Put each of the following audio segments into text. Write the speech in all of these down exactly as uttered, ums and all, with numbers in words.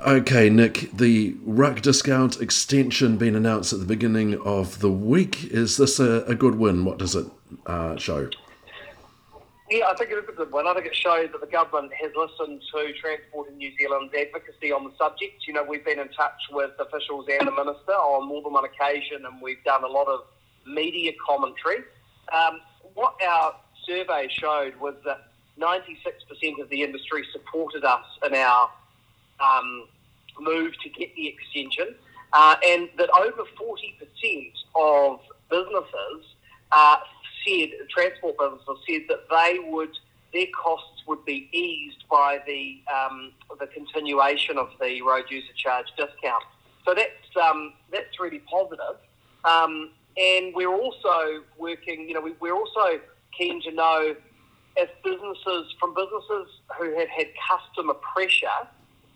Okay, Nick, the Ruck Discount extension being announced at the beginning of the week. Is this a, a good win? What does it uh, show? Yeah, I think it is a good one. I think it shows that the government has listened to Transport in New Zealand's advocacy on the subject. You know, we've been in touch with officials and the Minister on more than one occasion, and we've done a lot of media commentary. Um, what our survey showed was that ninety-six percent of the industry supported us in our um, move to get the extension, uh, and that over forty percent of businesses uh, said, transport businesses said that they would, their costs would be eased by the um, the continuation of the road user charge discount. So that's um, that's really positive. Um, and we're also working, you know, we, we're also keen to know if businesses, from businesses who have had customer pressure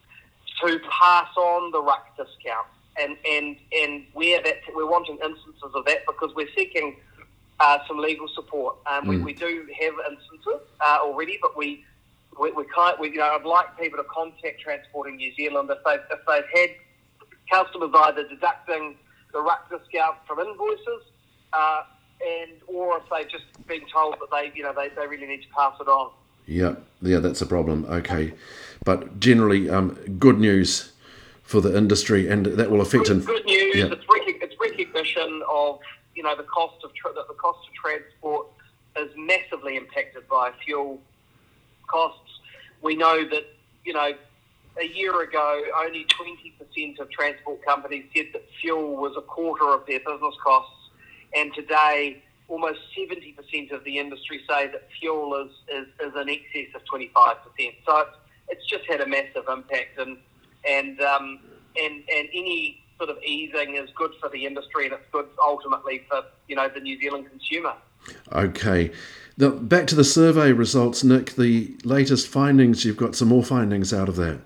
to pass on the ruck discount, and, and, and where that, we're wanting instances of that because we're seeking uh, some legal support. Um, mm. we, we do have instances uh, already, but we we, we can't. We, you know, I'd like people to contact Transport in New Zealand if they've if they've had customers either deducting the ruck discount from invoices, uh, and or if they've just been told that they you know they, they really need to pass it on. Yeah, yeah, that's a problem. Okay, but generally, um, good news for the industry, and that will affect. Good, In, good news. Yeah. It's, rec- it's recognition of you know the cost of tra- that the cost of transport is massively impacted by fuel costs. We know that you know a year ago only twenty percent of transport companies said that fuel was a quarter of their business costs, and today almost seventy percent of the industry say that fuel is, is, is in excess of twenty-five percent. So it's, it's just had a massive impact, and and um, and and any sort of easing is good for the industry, and it's good ultimately for you know the New Zealand consumer. Okay. Now, back to the survey results, Nick, the latest findings, you've got some more findings out of that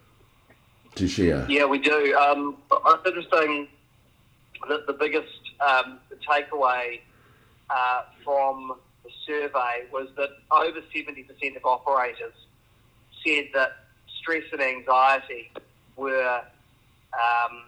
to share. Yeah, we do. Um, it's interesting that the biggest um, takeaway uh, from the survey was that over seventy percent of operators said that stress and anxiety were, um,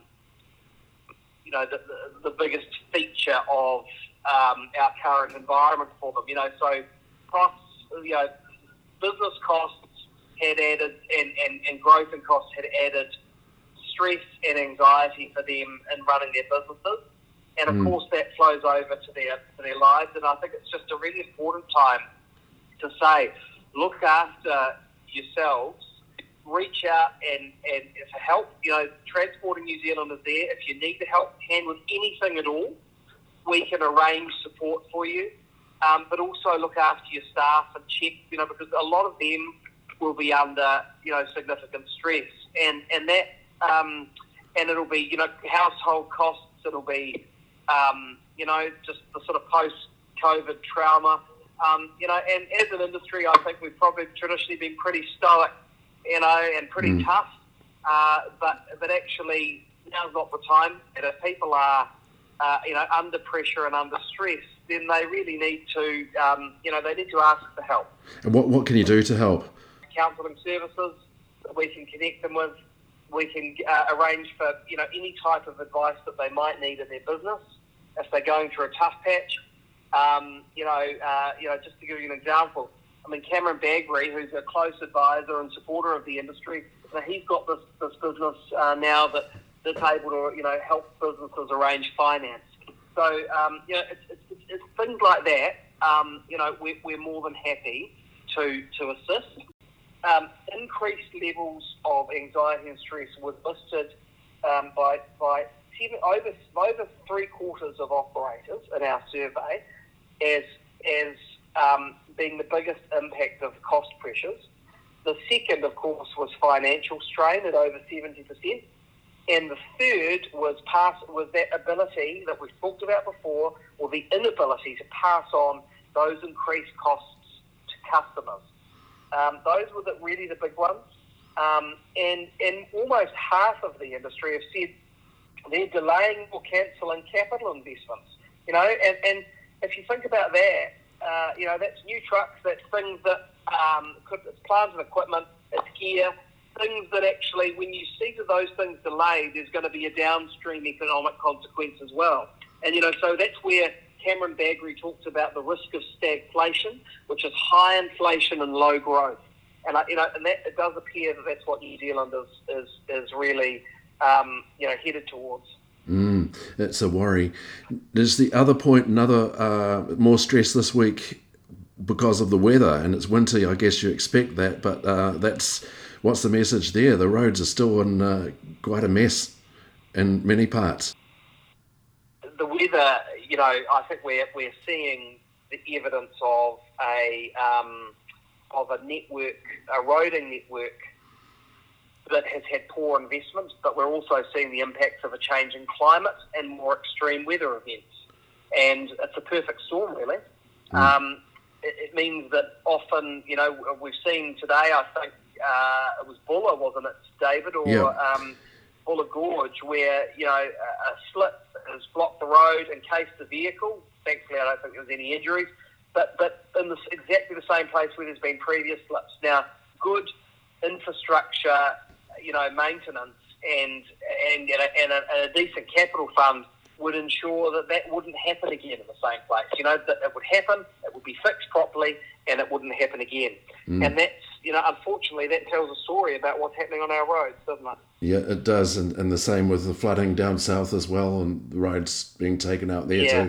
you know, the, the, the biggest feature of um, our current environment for them. You know, so costs, you know, business costs had added, and, and, and growth in costs had added stress and anxiety for them in running their businesses. And of mm. course that flows over to their to their lives. And I think it's just a really important time to say, look after yourselves, reach out and, and for help. You know, Transport in New Zealand is there. If you need the help hand with anything at all, we can arrange support for you. Um, but also look after your staff and check, you know, because a lot of them will be under, you know, significant stress. And and that um, and it'll be, you know, household costs, it'll be Um, you know, just the sort of post-COVID trauma. Um, you know, and as an industry, I think we've probably traditionally been pretty stoic, you know, and pretty mm. tough. Uh, but but actually, now's not the time. And if people are, uh, you know, under pressure and under stress, then they really need to, um, you know, they need to ask for help. And what what can you do to help? Counselling services that we can connect them with. We can uh, arrange for, you know, any type of advice that they might need in their business if they're going through a tough patch. Um, you know, uh, you know, just to give you an example, I mean, Cameron Bagbury, who's a close advisor and supporter of the industry, you know, he's got this, this business uh, now that, that's able to, you know, help businesses arrange finance. So, um, you know, it's, it's, it's, it's things like that, um, you know, we're, we're more than happy to, to assist. Um, increased levels of anxiety and stress were listed um, by by seven, over over three quarters of operators in our survey as as um, being the biggest impact of cost pressures. The second, of course, was financial strain at over seventy percent, and the third was pass was that ability that we've talked about before, or the inability to pass on those increased costs to customers. Um, those were the, really the big ones. Um, and, and almost half of the industry have said they're delaying or cancelling capital investments. You know, and, and if you think about that, uh, you know, that's new trucks, that's things that, um, could, it's plant and equipment, it's gear, things that actually, when you see that those things delayed, there's going to be a downstream economic consequence as well. And, you know, so that's where Cameron Bagri talks about the risk of stagflation, which is high inflation and low growth. And, you know, and that, it does appear that that's what New Zealand is, is, is really, um, you know, headed towards. Mm, that's a worry. There's the other point, another uh, more stress this week because of the weather, and it's winter. I guess you expect that, but uh, that's what's the message there? The roads are still in uh, quite a mess in many parts. The weather, you know, I think we're we're seeing the evidence of a um, of a network, a roading network that has had poor investment, but we're also seeing the impacts of a changing climate and more extreme weather events. And it's a perfect storm, really. Mm. Um, it, it means that often, you know, we've seen today, I think uh, it was Buller, wasn't it, David, or yeah. um, Buller Gorge, where, you know, a, a slip has blocked the road, encased the vehicle. Thankfully, I don't think there was any injuries. But, but in this, exactly the same place where there's been previous slips. Now, good infrastructure, you know, maintenance and and, and, a, and, a, and a decent capital fund would ensure that that wouldn't happen again in the same place. You know, that it would happen, it would be fixed properly, and it wouldn't happen again. Mm. And that's, you know, unfortunately, that tells a story about what's happening on our roads, doesn't it? Yeah, it does, and, and the same with the flooding down south as well, and the roads being taken out there yeah. too.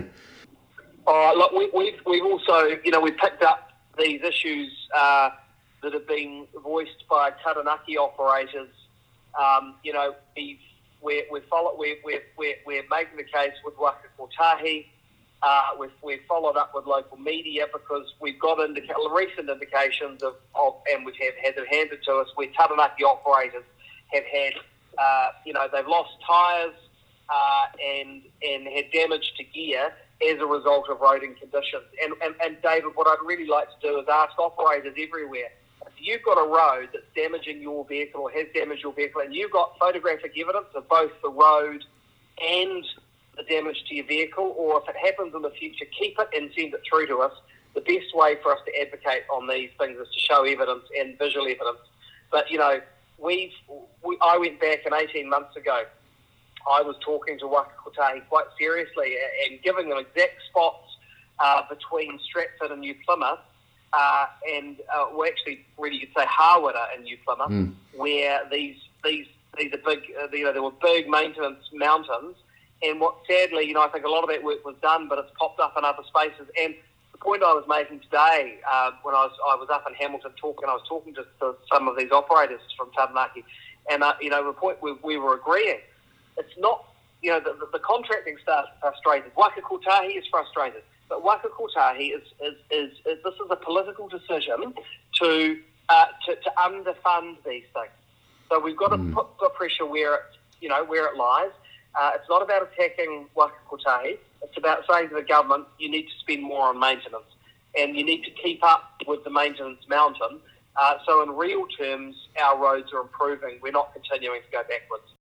Oh, look, we, we've we've also, you know, we've picked up these issues uh, that have been voiced by Taranaki operators. Um, you know, we've, we're, we're, follow, we're, we're, we're, we're making the case with Waka Kotahi. Uh, we've, we've followed up with local media because we've got indica- recent indications of, of, and we've have, had it handed to us, where Taranaki operators have had, uh, you know, they've lost tyres uh, and, and had damage to gear as a result of roading conditions. And, and, and David, what I'd really like to do is ask operators everywhere, if you've got a road that's damaging your vehicle or has damaged your vehicle, and you've got photographic evidence of both the road and the damage to your vehicle, or if it happens in the future, keep it and send it through to us. The best way for us to advocate on these things is to show evidence and visual evidence. But, you know, we've, we, I went back and eighteen months ago, I was talking to Waka Kotahi quite seriously and giving them exact spots uh, between Stratford and New Plymouth, uh, and uh, well, actually, really, you could say Hawera and New Plymouth, mm. where these these these are big, uh, you know, there were big maintenance mountains. And what, sadly, you know, I think a lot of that work was done, but it's popped up in other spaces. And the point I was making today, uh, when I was I was up in Hamilton talking, I was talking to, to some of these operators from Taranaki, and uh, you know, the point we, we were agreeing. It's not, you know, the, the, the contracting staff is frustrated. Waka Kotahi is frustrated. But Waka Kotahi is, is, is, is, this is a political decision to uh, to, to underfund these things. So we've got mm. to put the pressure where it, you know, where it lies. Uh, it's not about attacking Waka Kotahi. It's about saying to the government, you need to spend more on maintenance. And you need to keep up with the maintenance mountain. Uh, so in real terms, our roads are improving. We're not continuing to go backwards.